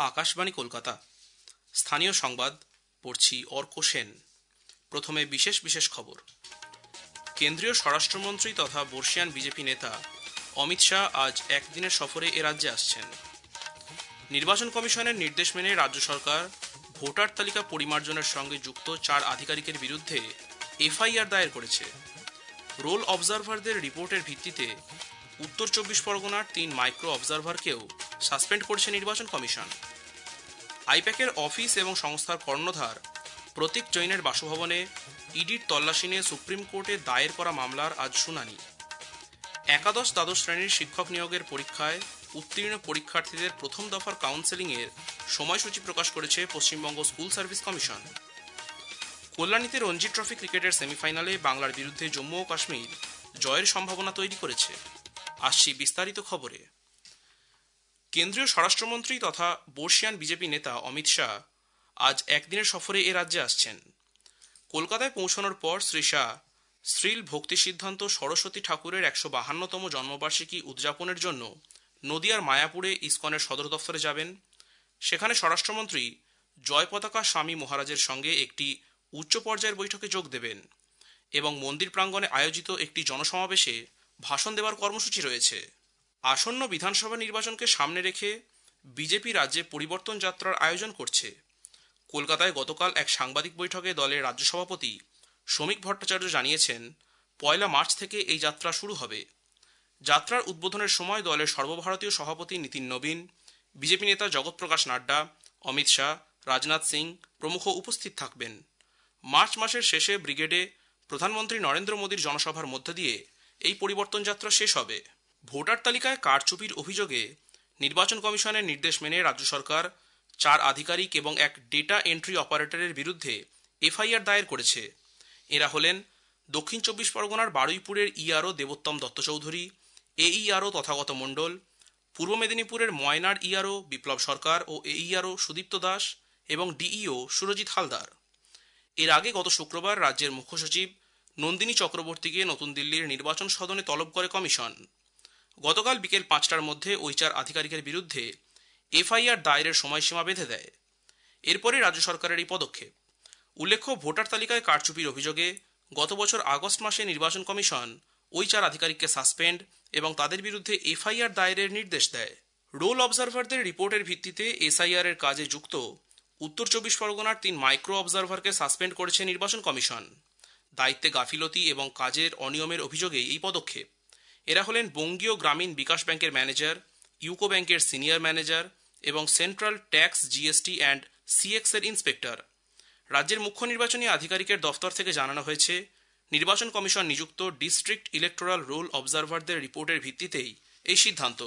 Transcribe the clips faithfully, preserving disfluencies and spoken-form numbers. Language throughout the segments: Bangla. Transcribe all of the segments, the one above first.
আকাশবাণী কলকাতা। স্থানীয় সংবাদ পড়ছি অর্ক সেন। প্রথমে বিশেষ বিশেষ খবর। কেন্দ্রীয় স্বরাষ্ট্রমন্ত্রী তথা বর্ষিয়ান বিজেপি নেতা অমিত শাহ আজ একদিনের সফরে এ রাজ্যে আসছেন। নির্বাচন কমিশনের নির্দেশ মেনে রাজ্য সরকার ভোটার তালিকা পরিমার্জনের সঙ্গে যুক্ত চার আধিকারিকের বিরুদ্ধে এফআইআর দায়ের করেছে। রোল অবজারভারদের রিপোর্টের ভিত্তিতে উত্তর চব্বিশ পরগনার তিন মাইক্রো অবজারভারকেও সাসপেন্ড করেছে নির্বাচন কমিশন। আইপ্যাকের অফিস এবং সংস্থার কর্ণধার প্রতীক জৈনের বাসভবনে ইডির তল্লাশি নিয়ে সুপ্রিম কোর্টে দায়ের করা মামলার আজ শুনানি। একাদশ দ্বাদশ শ্রেণীর শিক্ষক নিয়োগের পরীক্ষায় উত্তীর্ণ পরীক্ষার্থীদের প্রথম দফার কাউন্সেলিংয়ের সময়সূচি প্রকাশ করেছে পশ্চিমবঙ্গ স্কুল সার্ভিস কমিশন। কল্যাণীতে রঞ্জি ট্রফি ক্রিকেটের সেমিফাইনালে বাংলার বিরুদ্ধে জম্মু ও কাশ্মীর জয়ের সম্ভাবনা তৈরি করেছে। আসছি বিস্তারিত খবরে। কেন্দ্রীয় স্বরাষ্ট্রমন্ত্রী তথা বর্ষিয়ান বিজেপি নেতা অমিত শাহ আজ একদিনের সফরে এ রাজ্যে আসছেন। কলকাতায় পৌঁছানোর পর শ্রী শাহ শ্রীল ভক্তি সিদ্ধান্ত সরস্বতী ঠাকুরের একশো বাহান্নতম জন্মবার্ষিকী উদযাপনের জন্য নদিয়ার মায়াপুরে ইসকনের সদর দফতরে যাবেন। সেখানে স্বরাষ্ট্রমন্ত্রী জয় পতাকা স্বামী মহারাজের সঙ্গে একটি উচ্চ পর্যায়ের বৈঠকে যোগ দেবেন এবং মন্দির প্রাঙ্গণে আয়োজিত একটি জনসমাবেশে ভাষণ দেওয়ার কর্মসূচি রয়েছে। আসন্ন বিধানসভা নির্বাচনকে সামনে রেখে বিজেপি রাজ্যে পরিবর্তন যাত্রার আয়োজন করছে। কলকাতায় গতকাল এক সাংবাদিক বৈঠকে দলের রাজ্য সভাপতি শ্রমিক ভট্টাচার্য জানিয়েছেন, পয়লা মার্চ থেকে এই যাত্রা শুরু হবে। যাত্রার উদ্বোধনের সময় দলের সর্বভারতীয় সভাপতি নীতিন নবীন, বিজেপি নেতা জগৎ প্রকাশ নাড্ডা, অমিত শাহ, রাজনাথ সিং প্রমুখ উপস্থিত থাকবেন। মার্চ মাসের শেষে ব্রিগেডে প্রধানমন্ত্রী নরেন্দ্র মোদীর জনসভার মধ্য দিয়ে এই পরিবর্তন যাত্রা শেষ হবে। ভোটার তালিকায় কারচুপির অভিযোগে নির্বাচন কমিশনের নির্দেশ মেনে রাজ্য সরকার চার আধিকারিক এবং এক ডেটা এন্ট্রি অপারেটরের বিরুদ্ধে এফআইআর দায়ের করেছে। এরা হলেন দক্ষিণ চব্বিশ পরগনার বারুইপুরের ইআরও দেবোত্তম দত্ত চৌধুরী, এইআরও তথাগত মণ্ডল, পূর্ব মেদিনীপুরের ময়নার ইআরও বিপ্লব সরকার ও এইআরও সুদীপ্ত দাস এবং ডিইও সুরজিৎ হালদার। এর আগে গত শুক্রবার রাজ্যের মুখ্য সচিব নন্দিনী চক্রবর্তীকে নতুন দিল্লির নির্বাচন সদনে তলব করে কমিশন। গতকাল বিকেল পাঁচটার মধ্যে ওই চার আধিকারিকের বিরুদ্ধে এফআইআর দায়েরের সময়সীমা বেঁধে দেয়। এরপরে রাজ্য সরকারের এই পদক্ষেপ। উল্লেখ্য, ভোটার তালিকায় কারচুপির অভিযোগে গত বছর আগস্ট মাসে নির্বাচন কমিশন ওই চার আধিকারিককে সাসপেন্ড এবং তাদের বিরুদ্ধে এফআইআর দায়েরের নির্দেশ দেয়। রোল অবজারভারদের রিপোর্টের ভিত্তিতে এসআইআর এর কাজে যুক্ত উত্তর চব্বিশ পরগনার তিন মাইক্রো অবজারভারকে সাসপেন্ড করেছে নির্বাচন কমিশন। দায়িত্বে গাফিলতি এবং কাজের অনিয়মের অভিযোগে এই পদক্ষেপ। এরা হলেন বঙ্গীয় গ্রামীণ বিকাশ ব্যাংকের ম্যানেজার, ইউকো ব্যাংকের সিনিয়র ম্যানেজার এবং central tax GST and CX এর ইন্সপেক্টর। রাজ্যের মুখ্য নির্বাচনী আধিকারিকের দফতর থেকে জানানো হয়েছে, নির্বাচন কমিশন নিযুক্ত ডিস্ট্রিক্ট ইলেকটোরাল রোল অবজারভারদের রিপোর্টের ভিত্তিতেই এই সিদ্ধান্ত।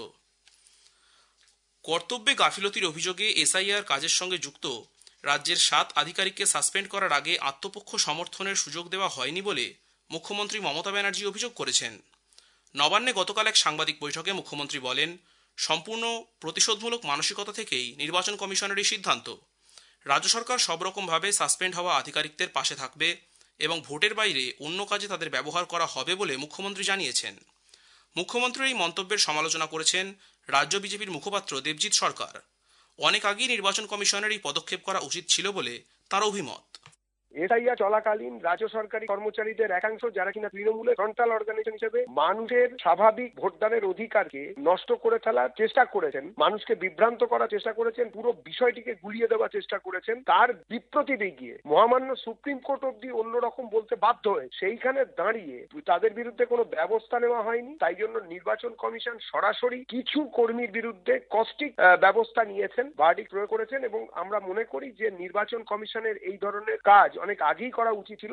কর্তব্যে গাফিলতির অভিযোগে এসআইআর কাজের সঙ্গে যুক্ত রাজ্যের সাত আধিকারিককে সাসপেন্ড করার আগে আত্মপক্ষ সমর্থনের সুযোগ দেওয়া হয়নি বলে মুখ্যমন্ত্রী মমতা ব্যানার্জি অভিযোগ করেছেন। নবান্নে গতকাল এক সাংবাদিক বৈঠকে মুখ্যমন্ত্রী বলেন, সম্পূর্ণ প্রতিশোধমূলক মানসিকতা থেকেই নির্বাচন কমিশনের এই সিদ্ধান্ত। রাজ্য সরকার সব রকমভাবে সাসপেন্ড হওয়া আধিকারিকদের পাশে থাকবে এবং ভোটের বাইরে অন্য কাজে তাদের ব্যবহার করা হবে বলে মুখ্যমন্ত্রী জানিয়েছেন। মুখ্যমন্ত্রীর এই মন্তব্যের সমালোচনা করেছেন রাজ্য বিজেপির মুখপাত্র দেবজিৎ সরকার। অনেক আগেই নির্বাচন কমিশনের এই পদক্ষেপ করা উচিত ছিল বলে তার অভিমত। এসআইআর চলাকালীন রাজ্য সরকারি কর্মচারীদের একাংশ, যারা কিনা তৃণমূলের ফ্রন্টাল অর্গানাইজেশন হিসেবে মানুষের স্বাভাবিক ভোটদানের অধিকারকে নষ্ট করে ফেলার চেষ্টা করেছেন, মানুষকে বিভ্রান্ত করার চেষ্টা করেছেন, পুরো বিষয়টিকে গুলিয়ে দেওয়ার চেষ্টা করেছেন। তার বিপ্রতি দেখিয়ে মহামান্য সুপ্রিম কোর্ট অব্দি অন্যরকম বলতে বাধ্য হয়ে সেইখানে দাঁড়িয়ে তাদের বিরুদ্ধে কোনো ব্যবস্থা নেওয়া হয়নি। তাই জন্য নির্বাচন কমিশন সরাসরি কিছু কর্মীর বিরুদ্ধে কস্টিক ব্যবস্থা নিয়েছেন, ভার্ডিক্ট প্রয়োগ করেছেন এবং আমরা মনে করি যে নির্বাচন কমিশনের এই ধরনের কাজ অনেক আগেই করা উচিত ছিল।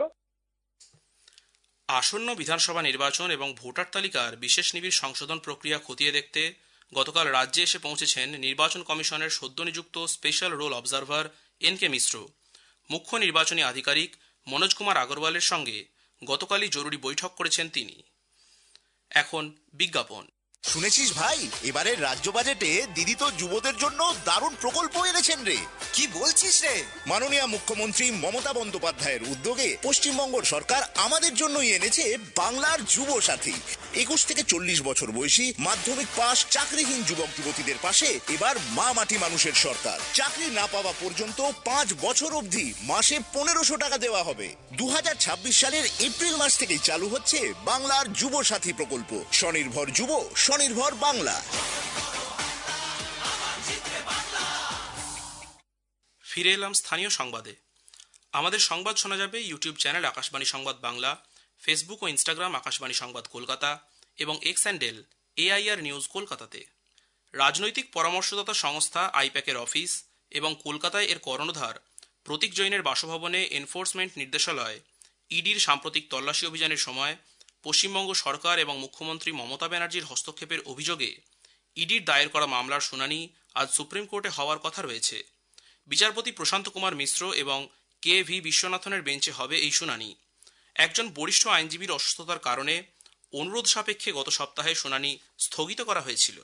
আসন্ন বিধানসভা নির্বাচন এবং ভোটার তালিকার বিশেষ নিবিড় সংশোধন প্রক্রিয়া খতিয়ে দেখতে গতকাল রাজ্যে এসে পৌঁছেছেন নির্বাচন কমিশনের সদ্য নিযুক্ত special roll observer N K Mishra. মুখ্য নির্বাচনী আধিকারিক মনোজ কুমার আগরওয়ালের সঙ্গে গতকালই জরুরি বৈঠক করেছেন তিনি। এখন বিজ্ঞাপন। শুনেছিস ভাই, এবারের রাজ্য বাজেটে দিদি তো যুবদের জন্য দারুণ প্রকল্প এনেছেন রে। কি বলছিস রে? মাননীয় মুখ্যমন্ত্রী মমতা বন্দ্যোপাধ্যায়ের উদ্যোগে পশ্চিমবঙ্গ সরকার আমাদের জন্যই এনেছে বাংলার যুব সাথী। একুশ থেকে চল্লিশ বছর বয়সী মাধ্যমিক পাস চাকরিহীন যুবক যুবতীদের পাশে এবার মা মাটি মানুষের সরকার। চাকরি না পাওয়া পর্যন্ত পাঁচ বছর অবধি মাসে পনেরোশো টাকা দেওয়া হবে। দু হাজার ছাব্বিশ সালের এপ্রিল মাস থেকেই চালু হচ্ছে বাংলার যুব সাথী প্রকল্প। স্বনির্ভর যুব, স্বনির্ভর বাংলা। ফিরে এলাম স্থানীয় সংবাদে। আমাদের সংবাদ শোনা যাবে ইউটিউব চ্যানেল আকাশবাণী সংবাদ বাংলা, ফেসবুক ও ইনস্টাগ্রাম আকাশবাণী সংবাদ কলকাতা এবং এক্স হ্যান্ডেল এআইআর নিউজ কলকাতাতে। রাজনৈতিক পরামর্শদাতা সংস্থা আইপ্যাকের অফিস এবং কলকাতায় এর কর্ণধার প্রতীক জৈনের বাসভবনে এনফোর্সমেন্ট নির্দেশালয় ইডির সাম্প্রতিক তল্লাশি অভিযানের সময় পশ্চিমবঙ্গ সরকার এবং মুখ্যমন্ত্রী মমতা ব্যানার্জির হস্তক্ষেপের অভিযোগে ইডির দায়ের করা মামলার শুনানি আজ সুপ্রিম কোর্টে হওয়ার কথা রয়েছে। বিচারপতি প্রশান্ত কুমার মিশ্র এবং কে ভি বিশ্বনাথনের বেঞ্চে হবে এই শুনানি। একজন বরিষ্ঠ আইনজীবীর অসুস্থতার কারণে অনুরোধ সাপেক্ষে গত সপ্তাহে শুনানি স্থগিত করা হয়েছিল।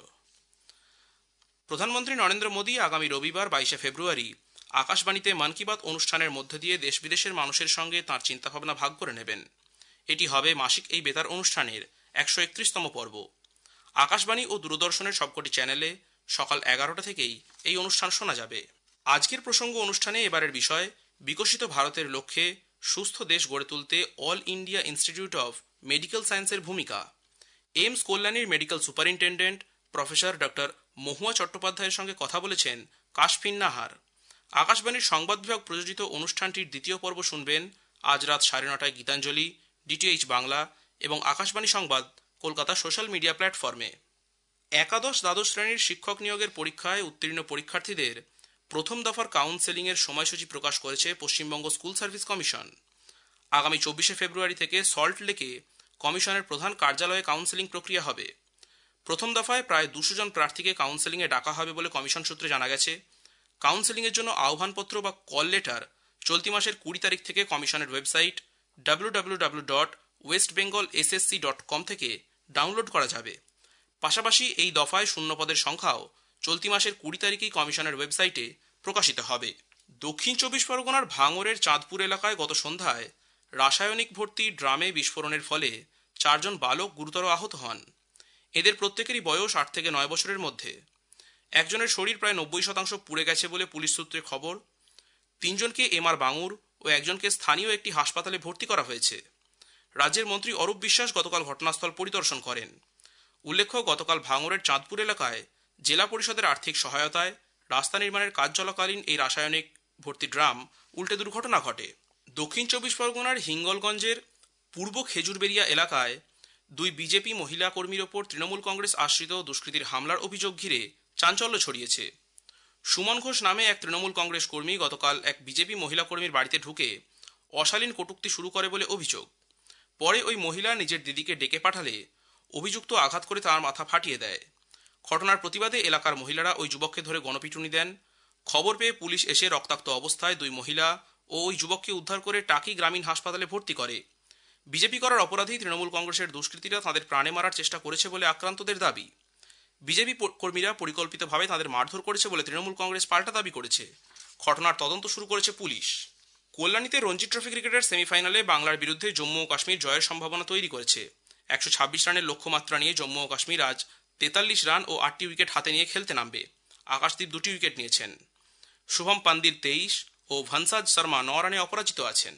প্রধানমন্ত্রী নরেন্দ্র মোদী আগামী রবিবার বাইশে ফেব্রুয়ারি আকাশবাণীতে মন কি বাত অনুষ্ঠানের মধ্য দিয়ে দেশ বিদেশের মানুষের সঙ্গে তাঁর চিন্তাভাবনা ভাগ করে নেবেন। এটি হবে মাসিক এই বেতার অনুষ্ঠানের একশো একত্রিশতম পর্ব। আকাশবাণী ও দূরদর্শনের সবকটি চ্যানেলে সকাল এগারোটা থেকেই এই অনুষ্ঠান শোনা যাবে। আজকের প্রসঙ্গ অনুষ্ঠানে এবারের বিষয় বিকশিত ভারতের লক্ষ্যে সুস্থ দেশ গড়ে তুলতে all India institute of medical সায়েন্সের ভূমিকা। এইমস কল্যাণীর medical superintendent professor doctor Mahua চট্টোপাধ্যায়ের সঙ্গে কথা বলেছেন কাশফিন নাহার। আকাশবাণীর সংবাদ বিভাগ প্রযোজিত অনুষ্ঠানটির দ্বিতীয় পর্ব শুনবেন আজ রাত সাড়ে নটায় গীতাঞ্জলি, ডিটিএইচ বাংলা এবং আকাশবাণী সংবাদ কলকাতা সোশ্যাল মিডিয়া প্ল্যাটফর্মে। একাদশ দ্বাদশ শ্রেণীর শিক্ষক নিয়োগের পরীক্ষায় উত্তীর্ণ পরীক্ষার্থীদের প্রথম দফার কাউন্সেলিং এর সময়সূচি প্রকাশ করেছে পশ্চিমবঙ্গ স্কুল সার্ভিস কমিশন। আগামী চব্বিশে ফেব্রুয়ারি থেকে সল্ট লেকে কমিশনের প্রধান কার্যালয়ে কাউন্সেলিং প্রক্রিয়া হবে। প্রথম দফায় প্রায় দুশো জন প্রার্থীকে কাউন্সেলিংয়ে ডাকা হবে বলে কমিশন সূত্রে জানা গেছে। কাউন্সেলিংয়ের জন্য আহ্বানপত্র বা কল লেটার চলতি মাসের কুড়ি তারিখ থেকে কমিশনের website W W W dot West Bengal S S C dot com থেকে ডাউনলোড করা যাবে। পাশাপাশি এই দফায় শূন্যপদের সংখ্যাও চলতি মাসের কুড়ি তারিখেই কমিশনের ওয়েবসাইটে প্রকাশিত হবে। দক্ষিণ চব্বিশ পরগনার ভাঙড়ের চাঁদপুর এলাকায় গত সন্ধ্যায় রাসায়নিক ভর্তি ড্রামে বিস্ফোরণের ফলে চারজন বালক গুরুতর আহত হন। এদের প্রত্যেকেরই বয়স আট থেকে নয় বছরের মধ্যে। একজনের শরীর প্রায় নব্বই শতাংশ পুড়ে গেছে বলে পুলিশ সূত্রে খবর। তিনজনকে এমআর বাঙুর ও একজনকে স্থানীয় একটি হাসপাতালে ভর্তি করা হয়েছে। রাজ্যের মন্ত্রী অরূপ বিশ্বাস গতকাল ঘটনাস্থল পরিদর্শন করেন। উল্লেখ্য, গতকাল ভাঙড়ের চাঁদপুর এলাকায় জেলা পরিষদের আর্থিক সহায়তায় রাস্তা নির্মাণের কাজ চলাকালীন এই রাসায়নিক ভর্তি ড্রাম উল্টে দুর্ঘটনা ঘটে। দক্ষিণ চব্বিশ পরগনার হিঙ্গলগঞ্জের পূর্ব খেজুরবেড়িয়া এলাকায় দুই বিজেপি মহিলা কর্মীর ওপর তৃণমূল কংগ্রেস আশ্রিত দুষ্কৃতীর হামলার অভিযোগ ঘিরে চাঞ্চল্য ছড়িয়েছে। সুমন ঘোষ নামে এক তৃণমূল কংগ্রেস কর্মী গতকাল এক বিজেপি মহিলা কর্মীর বাড়িতে ঢুকে অশালীন কটূক্তি শুরু করে বলে অভিযোগ। পরে ওই মহিলা নিজের দিদিকে ডেকে পাঠালে অভিযুক্ত আঘাত করে তার মাথা ফাটিয়ে দেয়। ঘটনার প্রতিবাদে এলাকার মহিলারা ওই যুবককে ধরে গণপিটুনি দেন। খবর পেয়ে পুলিশ এসে রক্তাক্ত অবস্থায় দুই মহিলা ও ওই যুবককে উদ্ধার করে টাকি গ্রামীণ হাসপাতালে ভর্তি করে। বিজেপি করার অপরাধী তৃণমূল কংগ্রেসের দুষ্কৃতীরা তাদের প্রাণে মারার চেষ্টা করেছে বলে আক্রান্তদের দাবি। বিজেপি কর্মীরা পরিকল্পিতভাবে তাদের মারধর করেছে বলে তৃণমূল কংগ্রেস পাল্টা দাবি করেছে। ঘটনার তদন্ত শুরু করেছে পুলিশ। কল্যাণীতে রঞ্জি ট্রফি ক্রিকেটের সেমিফাইনালে বাংলার বিরুদ্ধে জম্মু ও কাশ্মীর জয়ের সম্ভাবনা তৈরি করেছে। একশো ছাব্বিশ রানের লক্ষ্যমাত্রা নিয়ে জম্মু ও কাশ্মীর আজ তেতাল্লিশ রান ও আটটি উইকেট হাতে নিয়ে খেলতে নামবে। আকাশদীপ দুটি উইকেট নিয়েছেন। শুভম পান্দির তেইশ ও ভানসাজ শর্মা ন রানে অপরাজিত আছেন।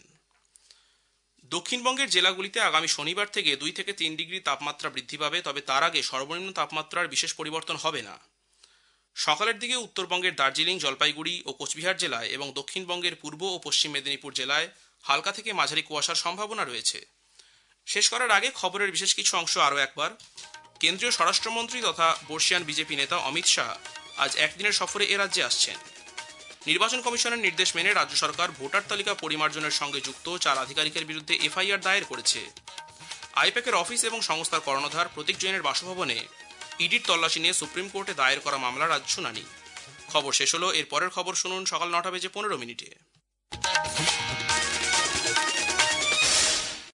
দক্ষিণবঙ্গের জেলাগুলিতে আগামী শনিবার থেকে দুই থেকে তিন ডিগ্রি তাপমাত্রা বৃদ্ধি পাবে, তবে তার আগে সর্বনিম্ন তাপমাত্রার বিশেষ পরিবর্তন হবে না। সকালের দিকে উত্তরবঙ্গের দার্জিলিং, জলপাইগুড়ি ও কোচবিহার জেলায় এবং দক্ষিণবঙ্গের পূর্ব ও পশ্চিম মেদিনীপুর জেলায় হালকা থেকে মাঝারি কুয়াশার সম্ভাবনা রয়েছে। শেষ করার আগে খবরের বিশেষ কিছু অংশ আরও একবার। কেন্দ্রীয় স্বরাষ্ট্রমন্ত্রী তথা বর্ষিয়ান বিজেপি নেতা অমিত শাহ আজ একদিনের সফরে এ রাজ্যে আসছেন। নির্বাচন কমিশনের নির্দেশ মেনে রাজ্য সরকার ভোটার তালিকা পরিমার্জনের সঙ্গে যুক্ত চার আধিকারিকের বিরুদ্ধে এফআইআর দায়ের করেছে। আইপ্যাকের অফিস এবং সংস্থার কর্ণধার প্রতীক জৈনের বাসভবনে ইডির তল্লাশি নিয়ে সুপ্রিম কোর্টে দায়ের করা মামলার আজ শুনানি। খবর শেষ হলো। এর পরের খবর শুনুন সকাল নটা বেজে পনেরো মিনিটে।